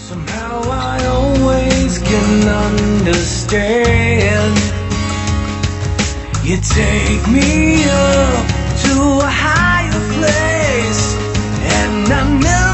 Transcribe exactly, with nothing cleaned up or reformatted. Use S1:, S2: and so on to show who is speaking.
S1: Somehow I always can understand. You take me up to a higher place, and I never